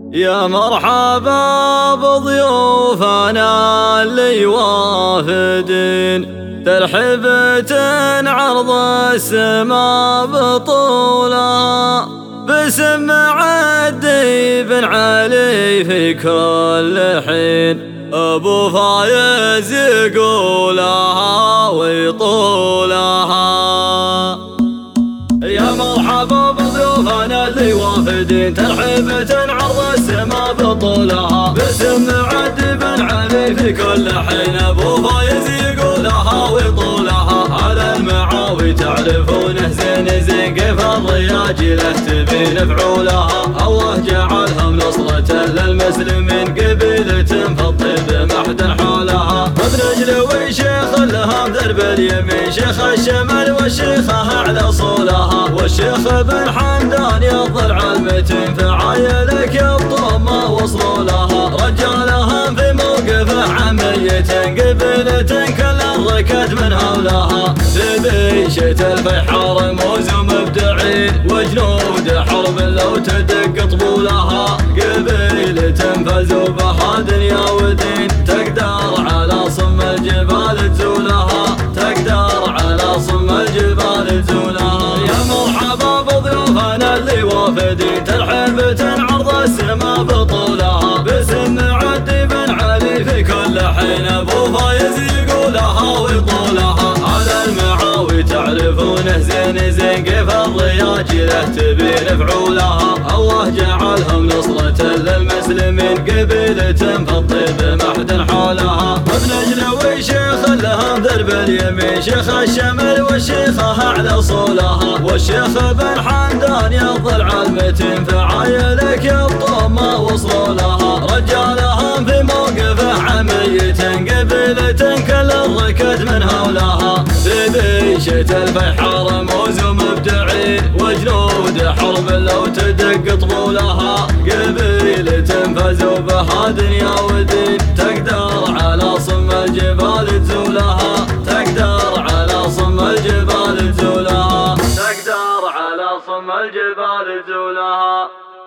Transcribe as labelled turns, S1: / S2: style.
S1: يا مرحبا بضيوفنا اللي وافدين، ترحبة عرض السما بطولها، باسم عدي بن علي في كل حين. ابو فايز يقولها ويطولها. يا مرحبا بضيوفنا اللي وافدين، ترحبة عرض السما بطولها، باسم عدي بن علي في كل حين. ابو فايز يقولها ويطولها، على المعاوي تعرفونه زين زين، كيف الرياجيله تبين فعولها. الله جعلهم نصرة للمسلمين، قبيلة في الطيب محد حولها. ابن جلوي شيخ لهم درب اليمين، شيخ الشمال والشيخة على صولها، والشيخ بن حمدان يضل المتين، فعايلك يبطون ما وصلوا لها. رجالهم في موقفه عمية، قبيلة كل ركت من هولها. ذبيشة البحار موز مبدعين، وجنود حرب لو تدق طبولها. قبيلة فازوا بها دنيا ودين، تقدر على صم الجبال تزولها، تقدر على صم الجبال تزولها. يا مرحبا بضيوفنا اللي وافدين، ترحبة عرض السما بطولها، باسم عدي بن علي في كل حين. ابو فايز يقولها ويطولها، على المعاوي تعرفونه زين زين، كيف الرياجيله تبين فعولها. الله جعلهم نصرة للمسلمين، قبيلة في الطيب محد حولها. ابن جلوي شيخ لهم درب اليمين، شيخ الشمال والشيخة على صولها، والشيخ بن حمدان يظل المتين، فعايلك يبطون ما وصلوا لها. رجالهم في موقفه عمية، قبيلة كل ركت من هولها. ذبيشة البحار موز مبدعين، وجنود حرب لو تدق طبولها. قبيلة فازوا بها دنيا ودين، تقدر على صم الجبال تزولها، تقدر على صم الجبال تزولها، تقدر على صم الجبال تزولها.